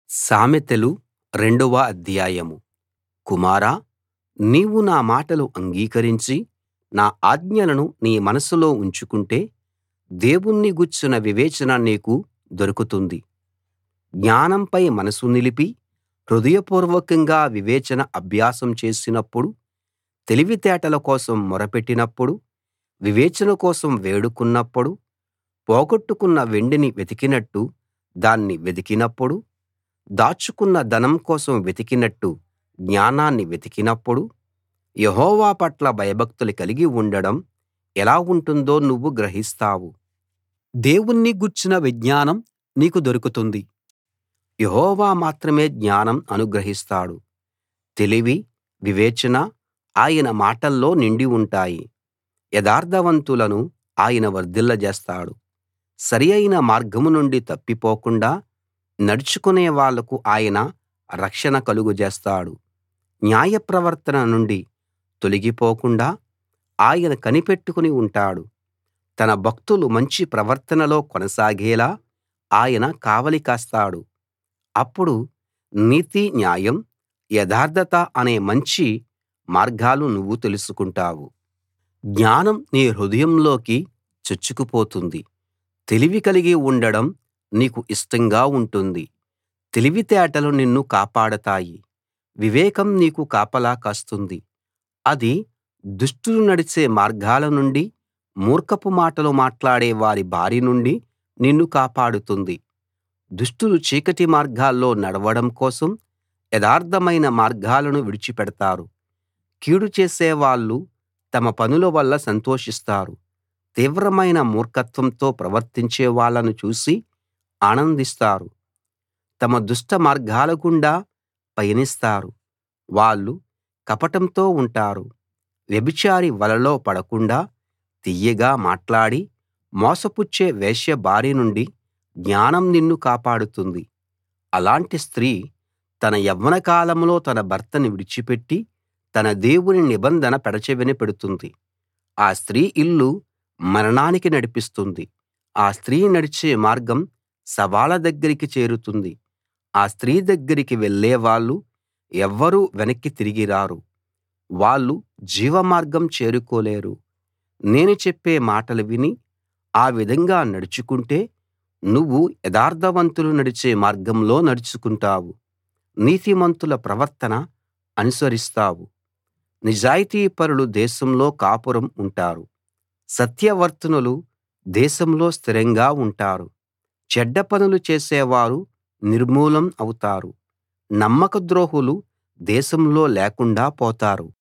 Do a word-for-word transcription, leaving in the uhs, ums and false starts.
సామెతలు రెండవ అధ్యాయం. కుమారా, నీవు నా మాటలు అంగీకరించి నా ఆజ్ఞలను నీ మనసులో ఉంచుకుంటే దేవుణ్ణి గూర్చిన వివేచన నీకు దొరుకుతుంది. జ్ఞానంపై మనసు నిలిపి హృదయపూర్వకంగా వివేచన అభ్యాసం చేసినప్పుడు, తెలివితేటల కోసం మొరపెట్టినప్పుడు, వివేచన కోసం వేడుకున్నప్పుడు, పోగొట్టుకున్న వెండిని వెతికినట్టు దాన్ని వెదికినప్పుడు, దాచుకున్న ధనం కోసం వెతికినట్టు జ్ఞానాన్ని వెతికినప్పుడు, యెహోవా పట్ల భయభక్తులు కలిగి ఉండడం ఎలా ఉంటుందో నువ్వు గ్రహిస్తావు. దేవుణ్ణి గూర్చిన విజ్ఞానం నీకు దొరుకుతుంది. యెహోవా మాత్రమే జ్ఞానం అనుగ్రహిస్తాడు. తెలివి, వివేచన ఆయన మాటల్లో నిండి ఉంటాయి. యథార్థవంతులను ఆయన వర్ధిల్లజేస్తాడు. సరియైన మార్గం నుండి తప్పిపోకుండా నడుచుకునే వాళ్లకు ఆయన రక్షణ కలుగజేస్తాడు. న్యాయ ప్రవర్తన నుండి తొలగిపోకుండా ఆయన కనిపెట్టుకుని ఉంటాడు. తన భక్తులు మంచి ప్రవర్తనలో కొనసాగేలా ఆయన కావలి కాస్తాడు. అప్పుడు నీతి, న్యాయం, యథార్థత అనే మంచి మార్గాలు నువ్వు తెలుసుకుంటావు. జ్ఞానం నీ హృదయంలోకి చొచ్చుకుపోతుంది. తెలివి కలిగి ఉండడం నీకు ఇష్టంగా ఉంటుంది. తెలివితేటలు నిన్ను కాపాడతాయి. వివేకం నీకు కాపలా కాస్తుంది. అది దుష్టులు నడిచే మార్గాల నుండి, మూర్ఖపు మాటలు మాట్లాడే వారి బారి నుండి నిన్ను కాపాడుతుంది. దుష్టులు చీకటి మార్గాల్లో నడవడం కోసం యథార్థమైన మార్గాలను విడిచిపెడతారు. కీడు చేసేవాళ్ళు తమ పనుల వల్ల సంతోషిస్తారు. తీవ్రమైన మూర్ఖత్వంతో ప్రవర్తించే వాళ్ళను చూసి ఆనందిస్తారు. తమ దుష్ట మార్గాల గుండా పయనిస్తారు. వాళ్ళు కపటంతో ఉంటారు. వ్యభిచారి వలలో పడకుండా తియ్యగా మాట్లాడి మోసపుచ్చే వేశ్య బారి నుండి జ్ఞానం నిన్ను కాపాడుతుంది. అలాంటి స్త్రీ తన యవ్వనకాలంలో తన భర్తని విడిచిపెట్టి తన దేవుని నిబంధన పెడచెవిన పెడుతుంది. ఆ స్త్రీ ఇల్లు మరణానికి నడిపిస్తుంది. ఆ స్త్రీ నడిచే మార్గం శవాల దగ్గరికి చేరుతుంది. ఆ స్త్రీ దగ్గరికి వెళ్ళేవాళ్ళు ఎవ్వరూ వెనక్కి తిరిగి రారు. వాళ్ళు జీవమార్గం చేరుకోలేరు. నేను చెప్పే మాటలు విని ఆ విధంగా నడుచుకుంటే నువ్వు యథార్థవంతులు నడిచే మార్గంలో నడుచుకుంటావు. నీతిమంతుల ప్రవర్తన అనుసరిస్తావు. నిజాయితీపరులు దేశంలో కాపురం ఉంటారు. సత్యవర్తనులు దేశంలో స్థిరంగా ఉంటారు. చెడ్డ పనులు చేసేవారు నిర్మూలం అవుతారు. నమ్మకద్రోహులు దేశంలో లేకుండా పోతారు.